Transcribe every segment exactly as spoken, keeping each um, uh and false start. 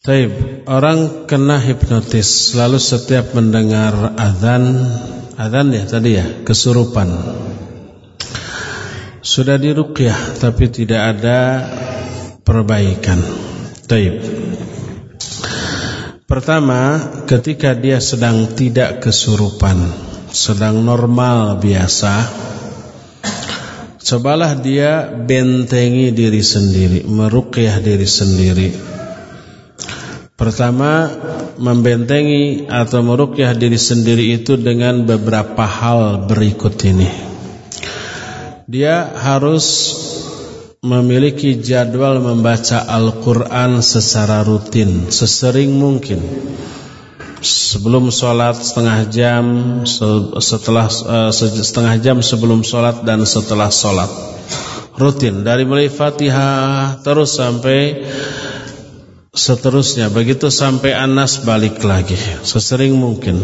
Taib, orang kena hipnotis lalu setiap mendengar azan, azan ya tadi ya, kesurupan. Sudah diruqyah tapi tidak ada perbaikan. Taib. Pertama, ketika dia sedang tidak kesurupan, sedang normal biasa, cobalah dia bentengi diri sendiri, meruqyah diri sendiri. Pertama, membentengi atau meruqyah diri sendiri itu dengan beberapa hal berikut ini. Dia harus memiliki jadwal membaca Al-Quran secara rutin, sesering mungkin. Sebelum sholat setengah jam, setelah uh, setengah jam sebelum sholat dan setelah sholat. Rutin, dari mulai Fatihah terus sampai seterusnya, begitu sampai Anas balik lagi, sesering mungkin.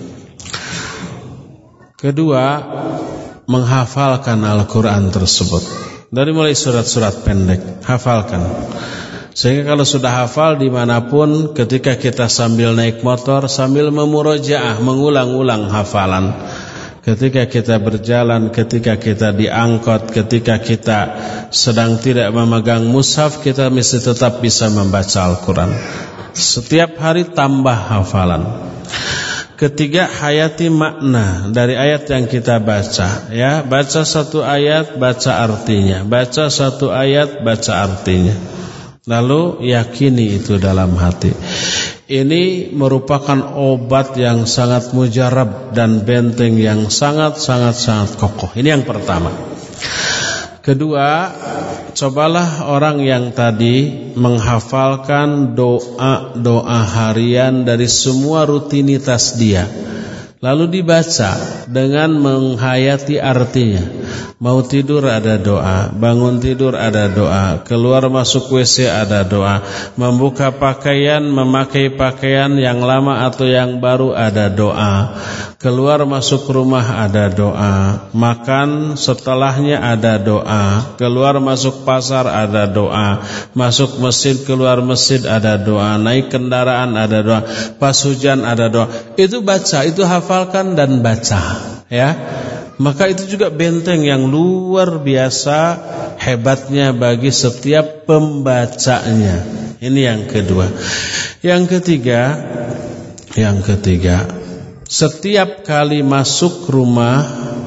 Kedua, menghafalkan Al-Quran tersebut dari mulai surat-surat pendek, hafalkan. Sehingga kalau sudah hafal dimanapun, ketika kita sambil naik motor, sambil memurojaah, mengulang-ulang hafalan. Ketika kita berjalan, ketika kita diangkut, ketika kita sedang tidak memegang mushaf, kita mesti tetap bisa membaca Al-Quran. Setiap hari tambah hafalan. Ketiga, hayati makna dari ayat yang kita baca. Ya, baca satu ayat, baca artinya. Baca satu ayat, baca artinya. Lalu yakini itu dalam hati. Ini merupakan obat yang sangat mujarab dan benteng yang sangat-sangat-sangat kokoh. Ini yang pertama. Kedua, cobalah orang yang tadi menghafalkan doa-doa harian dari semua rutinitas dia, lalu dibaca dengan menghayati artinya. Mau tidur ada doa, bangun tidur ada doa, keluar masuk W C ada doa, membuka pakaian, memakai pakaian yang lama atau yang baru ada doa, keluar masuk rumah ada doa, makan setelahnya ada doa, keluar masuk pasar ada doa, masuk masjid keluar masjid ada doa, naik kendaraan ada doa, pas hujan ada doa. Itu baca, itu hafalkan dan baca, ya. Maka itu juga benteng yang luar biasa hebatnya bagi setiap pembacanya. Ini yang kedua. Yang ketiga, yang ketiga, setiap kali masuk rumah,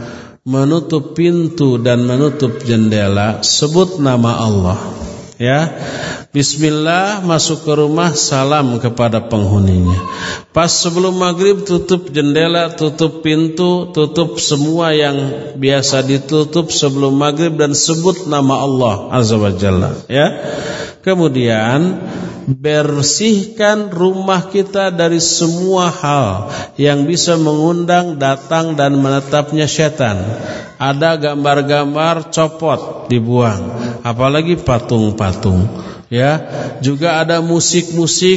menutup pintu dan menutup jendela, sebut nama Allah. Ya, Bismillah, masuk ke rumah, salam kepada penghuninya. Pas sebelum maghrib tutup jendela, tutup pintu, tutup semua yang biasa ditutup sebelum maghrib dan sebut nama Allah Azza wa Jalla. Ya. Kemudian bersihkan rumah kita dari semua hal yang bisa mengundang datang dan menetapnya setan. Ada gambar-gambar copot, dibuang, apalagi patung-patung. Ya, juga ada musik-musik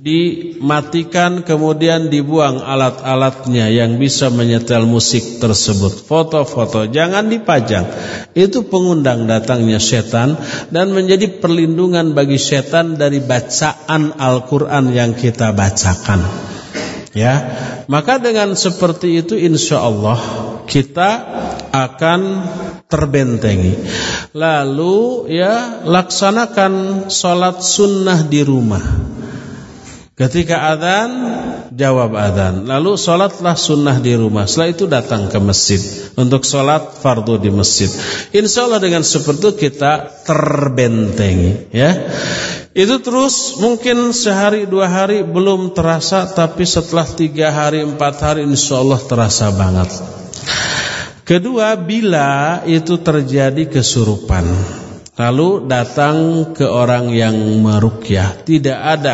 dimatikan kemudian dibuang alat-alatnya yang bisa menyetel musik tersebut. Foto-foto jangan dipajang. Itu pengundang datangnya setan dan menjadi perlindungan bagi setan dari bacaan Al-Qur'an yang kita bacakan. Ya, maka dengan seperti itu insyaallah kita akan terbentengi. Lalu ya laksanakan sholat sunnah di rumah. Ketika adzan jawab adzan, lalu sholatlah sunnah di rumah. Setelah itu datang ke masjid untuk sholat fardu di masjid. Insya Allah dengan seperti itu kita terbentengi. Ya, itu terus mungkin sehari dua hari belum terasa, tapi setelah tiga hari empat hari insya Allah terasa banget. Kedua, bila itu terjadi kesurupan, lalu datang ke orang yang meruqyah, tidak ada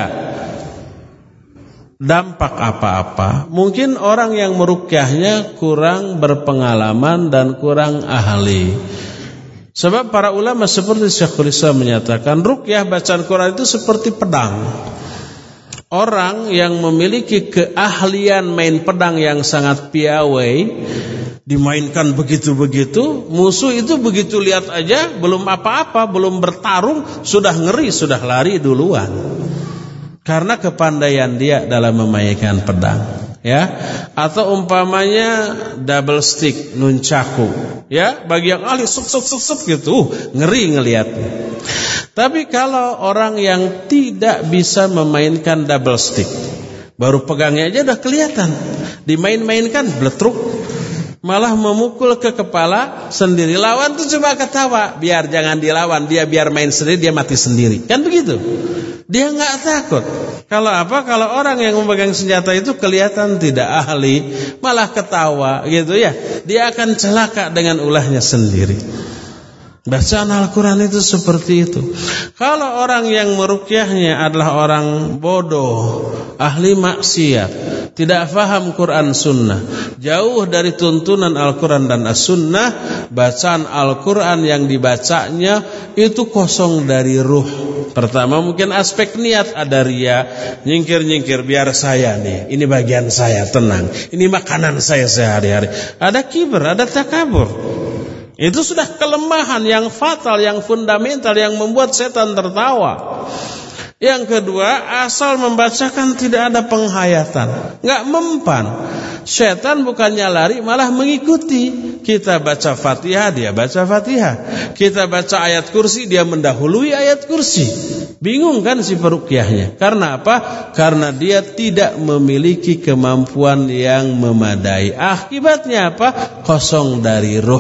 dampak apa-apa. Mungkin orang yang meruqyahnya kurang berpengalaman dan kurang ahli. Sebab para ulama seperti Syekhul Islam menyatakan ruqyah bacaan Quran itu seperti pedang. Orang yang memiliki keahlian main pedang yang sangat piawai, dimainkan begitu-begitu, musuh itu begitu lihat aja belum apa-apa, belum bertarung sudah ngeri, sudah lari duluan. karena kepandaian dia dalam memainkan pedang, ya. Atau umpamanya double stick, nunchaku, ya, bagi yang ahli sup sup sup sup gitu, ngeri ngelihatnya. Tapi kalau orang yang tidak bisa memainkan double stick, baru pegangnya aja udah kelihatan, dimain-mainkan bletruk, malah memukul ke kepala sendiri. Lawan tuh cuma ketawa, biar jangan dilawan, dia biar main sendiri, dia mati sendiri. Kan begitu? Dia nggak takut. Kalau apa? Kalau orang yang memegang senjata itu kelihatan tidak ahli, malah ketawa gitu ya, dia akan celaka dengan ulahnya sendiri. Bacaan Al-Quran itu seperti itu. Kalau orang yang meruqyahnya adalah orang bodoh, ahli maksiat, tidak faham Quran Sunnah, jauh dari tuntunan Al-Quran dan As-Sunnah, bacaan Al-Quran yang dibacanya itu kosong dari ruh. Pertama mungkin aspek niat, ada ria, nyingkir-nyingkir biar saya nih, ini bagian saya, tenang, ini makanan saya sehari-hari. Ada kiber, ada takabur. Itu sudah kelemahan yang fatal, yang fundamental, yang membuat setan tertawa. Yang kedua, asal membacakan tidak ada penghayatan, nggak mempan. Setan bukannya lari, malah mengikuti. Kita baca Fatihah, dia baca Fatihah. Kita baca ayat kursi, dia mendahului ayat kursi. Bingung kan si peruqyahnya? Karena apa? Karena dia tidak memiliki kemampuan yang memadai. Akibatnya apa? Kosong dari ruh.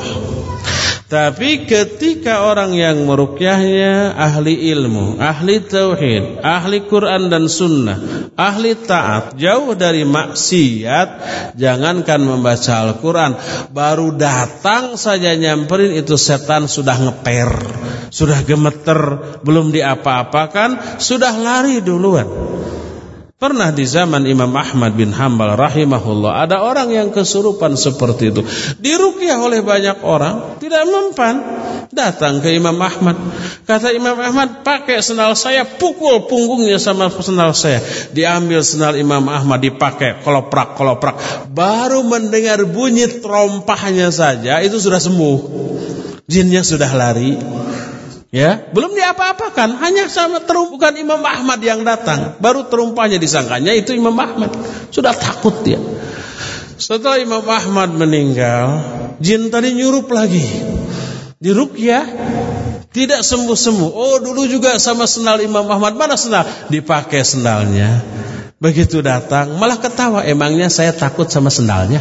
Tapi ketika orang yang meruqyahnya ahli ilmu, ahli tauhid, ahli Quran dan sunnah, ahli taat, jauh dari maksiat, jangankan membaca Al-Quran, baru datang saja nyamperin itu setan sudah ngeper, sudah gemeter, belum diapa-apakan, sudah lari duluan. Pernah di zaman Imam Ahmad bin Hanbal rahimahullah, ada orang yang kesurupan seperti itu, diruqyah oleh banyak orang, tidak mempan. Datang ke Imam Ahmad, kata Imam Ahmad, pakai sendal saya, pukul punggungnya sama sendal saya. Diambil sendal Imam Ahmad, dipakai, koloprak koloprak, baru mendengar bunyi terompahnya saja itu sudah sembuh, jinnya sudah lari. Ya, belum diapa-apakan, hanya sama terum, bukan Imam Ahmad yang datang, baru terumpahnya disangkanya itu Imam Ahmad, sudah takut dia. Setelah Imam Ahmad meninggal, jin tadi nyurup lagi, diruqyah, tidak sembuh-sembuh. Oh, dulu juga sama sendal Imam Ahmad, mana sendal? Dipakai sendalnya. Begitu datang, malah ketawa, emangnya saya takut sama sendalnya?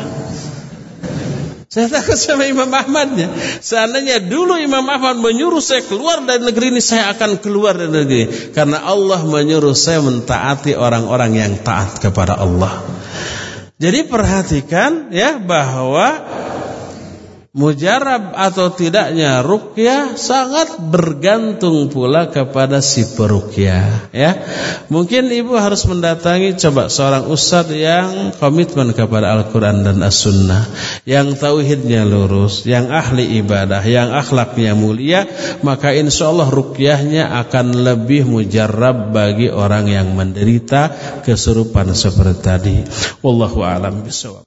Saya takut sama Imam Ahmadnya. Seandainya dulu Imam Ahmad menyuruh saya keluar dari negeri ini, saya akan keluar dari negeri ini. Karena Allah menyuruh saya mentaati orang-orang yang taat kepada Allah. Jadi perhatikan ya, bahwa mujarab atau tidaknya ruqyah sangat bergantung pula kepada si peruqyah, ya. Mungkin ibu harus mendatangi coba seorang ustadz yang komitmen kepada Al-Quran dan As-Sunnah, yang tauhidnya lurus, yang ahli ibadah, yang akhlaknya mulia, maka insya Allah ruqyahnya akan lebih mujarab bagi orang yang menderita kesurupan seperti tadi. Wallahu a'lam bishawab.